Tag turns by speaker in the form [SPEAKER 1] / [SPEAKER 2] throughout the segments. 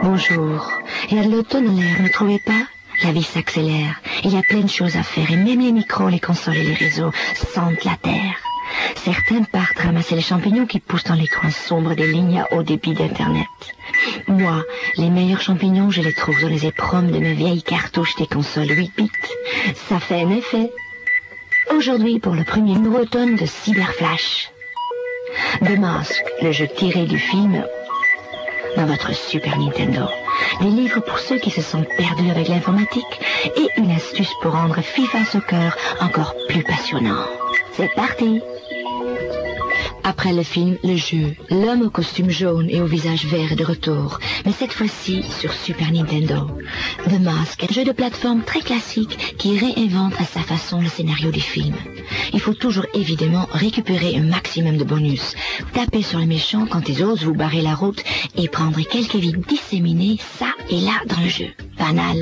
[SPEAKER 1] Bonjour. Il y a de l'automne en l'air, ne trouvez pas? La vie s'accélère. Il y a plein de choses à faire et même les micros, les consoles et les réseaux sentent la terre. Certains partent ramasser les champignons qui poussent dans les coins sombres des lignes à haut débit d'Internet. Moi, les meilleurs champignons, je les trouve dans les épromes de mes vieilles cartouches des consoles 8 bits. Ça fait un effet. Aujourd'hui, pour le premier numéro automne de Cyberflash. The Mask, le jeu tiré du film dans votre Super Nintendo. Des livres pour ceux qui se sont perdus avec l'informatique et une astuce pour rendre FIFA Soccer encore plus passionnant. C'est parti! Après le film, le jeu, l'homme au costume jaune et au visage vert est de retour, mais cette fois-ci sur Super Nintendo. The Mask est un jeu de plateforme très classique qui réinvente à sa façon le scénario du film. Il faut toujours évidemment récupérer un maximum de bonus, taper sur les méchants quand ils osent vous barrer la route et prendre quelques vies disséminées ça et là dans le jeu. Banal.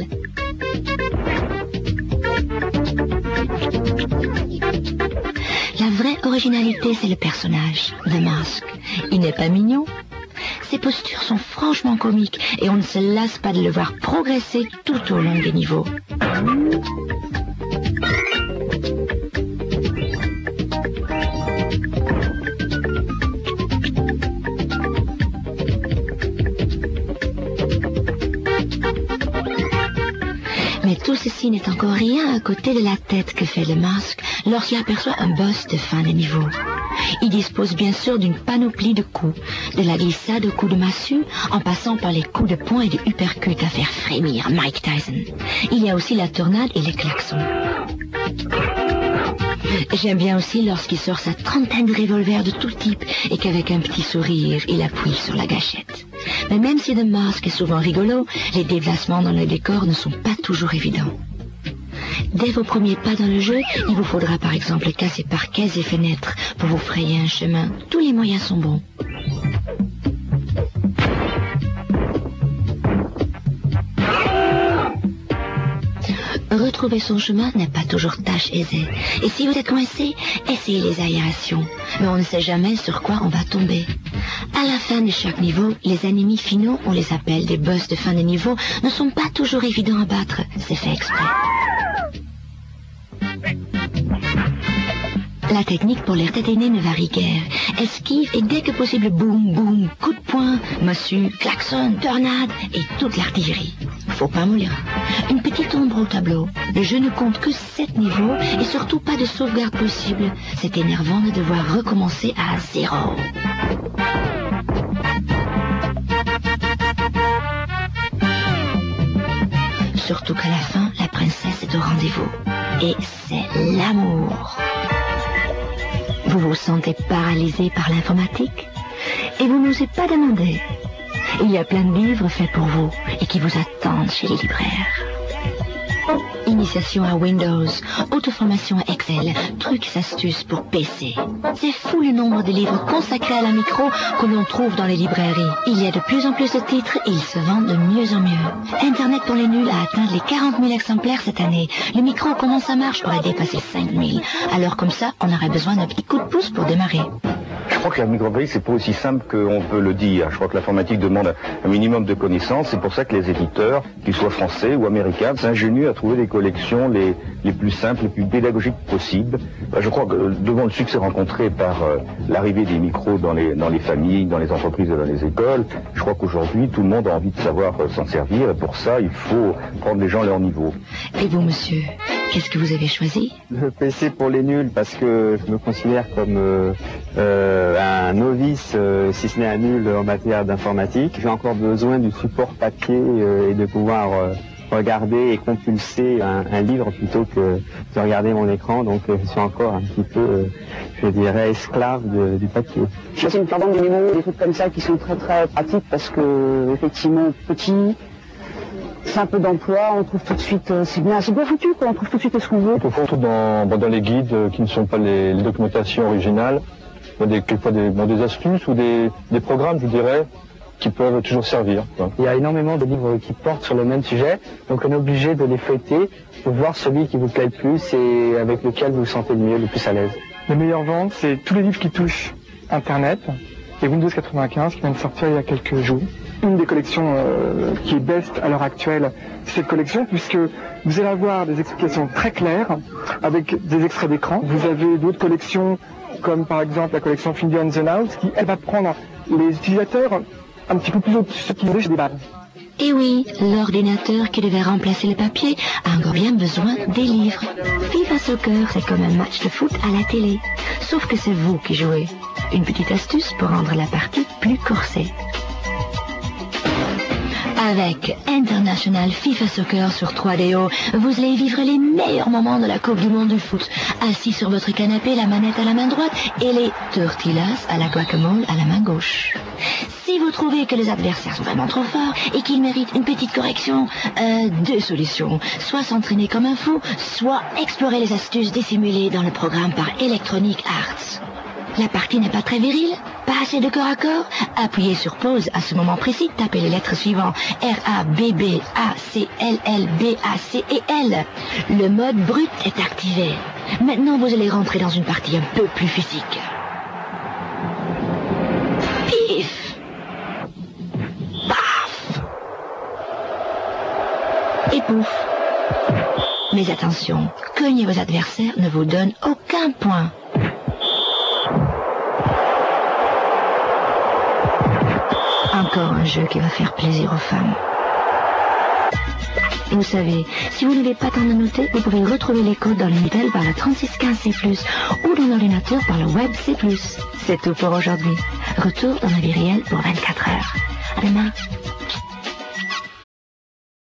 [SPEAKER 1] La vraie originalité, c'est le personnage, The Mask. Il n'est pas mignon. Ses postures sont franchement comiques et on ne se lasse pas de le voir progresser tout au long des niveaux. Mais tout ceci n'est encore rien à côté de la tête que fait le masque lorsqu'il aperçoit un boss de fin de niveau. Il dispose bien sûr d'une panoplie de coups, de la glissade au coup de massue, en passant par les coups de poing et de uppercut à faire frémir Mike Tyson. Il y a aussi la tornade et les klaxons. J'aime bien aussi lorsqu'il sort sa trentaine de revolvers de tout type et qu'avec un petit sourire, il appuie sur la gâchette. Mais même si The Mask est souvent rigolo, les déplacements dans le décor ne sont pas toujours évidents. Dès vos premiers pas dans le jeu, il vous faudra par exemple casser parquets et fenêtres pour vous frayer un chemin. Tous les moyens sont bons. Retrouver son chemin n'est pas toujours tâche aisée. Et si vous êtes coincé, essayez les aérations. Mais on ne sait jamais sur quoi on va tomber. À la fin de chaque niveau, les ennemis finaux, on les appelle des boss de fin de niveau, ne sont pas toujours évidents à battre. C'est fait exprès. La technique pour les téténés ne varie guère. Esquive et dès que possible boum, boum, coup de poing, massue, klaxon, tornade et toute l'artillerie. Faut pas mourir. Une petite ombre au tableau. Le jeu ne compte que 7 niveaux et surtout pas de sauvegarde possible. C'est énervant de devoir recommencer à 0. Surtout qu'à la fin, la princesse est au rendez-vous. Et c'est l'amour. Vous vous sentez paralysé par l'informatique et vous n'osez pas demander. Il y a plein de livres faits pour vous et qui vous attendent chez les libraires. Initiation à Windows, auto-formation à Excel, trucs et astuces pour PC. C'est fou le nombre de livres consacrés à la micro que l'on trouve dans les librairies. Il y a de plus en plus de titres et ils se vendent de mieux en mieux. Internet pour les nuls a atteint les 40 000 exemplaires cette année. Le micro, comment ça marche, aurait dépassé 5 000. Alors comme ça, on aurait besoin d'un petit coup de pouce pour démarrer.
[SPEAKER 2] Je crois que la micrographie, c'est pas aussi simple qu'on peut le dire. Je crois que l'informatique demande un minimum de connaissances. C'est pour ça que les éditeurs, qu'ils soient français ou américains, s'ingénuent à trouver des collections les plus simples, les plus pédagogiques possibles. Je crois que devant le succès rencontré par l'arrivée des micros dans les familles, dans les entreprises et dans les écoles, je crois qu'aujourd'hui, tout le monde a envie de savoir s'en servir. Et pour ça, il faut prendre les gens à leur niveau.
[SPEAKER 1] Et vous, monsieur, qu'est-ce que vous avez choisi?
[SPEAKER 3] Le PC pour les nuls, parce que je me considère comme un novice, si ce n'est un nul en matière d'informatique. J'ai encore besoin du support papier et de pouvoir regarder et compulser un livre plutôt que de regarder mon écran. Donc je suis encore un petit peu, je dirais, esclave du papier.
[SPEAKER 4] Je suis aussi une pardon des mémos, des trucs comme ça qui sont très très pratiques parce que effectivement petit, simple d'emploi, on trouve tout de suite, c'est bien foutu quoi, on trouve tout de suite ce qu'on veut.
[SPEAKER 5] On trouve dans les guides qui ne sont pas les documentations originales, quelquefois des astuces ou des programmes, je dirais, qui peuvent toujours servir.
[SPEAKER 6] Il y a énormément de livres qui portent sur le même sujet, donc on est obligé de les feuilleter pour voir celui qui vous plaît le plus et avec lequel vous vous sentez le mieux, le plus à l'aise.
[SPEAKER 7] Les meilleures ventes, c'est tous les livres qui touchent Internet et Windows 95 qui vient de sortir il y a quelques jours. une des collections qui est best à l'heure actuelle, cette collection, puisque vous allez avoir des explications très claires avec des extraits d'écran. Vous avez d'autres collections, comme par exemple la collection Finger in the Nose, qui elle va prendre les utilisateurs un petit peu plus sophistiqués chez des bases.
[SPEAKER 1] Et oui, l'ordinateur qui devait remplacer le papier a encore bien besoin des livres. FIFA Soccer, c'est comme un match de foot à la télé, sauf que c'est vous qui jouez. Une petite astuce pour rendre la partie plus corsée. Avec International FIFA Soccer sur 3DO, vous allez vivre les meilleurs moments de la Coupe du Monde du foot. Assis sur votre canapé, la manette à la main droite et les tortillas à la guacamole à la main gauche. Si vous trouvez que les adversaires sont vraiment trop forts et qu'ils méritent une petite correction, deux solutions. Soit s'entraîner comme un fou, soit explorer les astuces dissimulées dans le programme par Electronic Arts. La partie n'est pas très virile, pas assez de corps à corps. Appuyez sur pause à ce moment précis, tapez les lettres suivantes R-A-B-B-A-C-L-L-B-A-C-E-L. Le mode brut est activé. Maintenant vous allez rentrer dans une partie un peu plus physique. Pif! Paf! Et pouf! Mais attention, cogner vos adversaires ne vous donne aucun point. Encore un jeu qui va faire plaisir aux femmes. Vous savez, si vous n'avez pas temps de noter, vous pouvez retrouver les codes dans l'Intel par le 3615C+, ou dans l'ordinateur par le Web C+. C'est tout pour aujourd'hui. Retour dans la vie réelle pour 24 heures. À demain.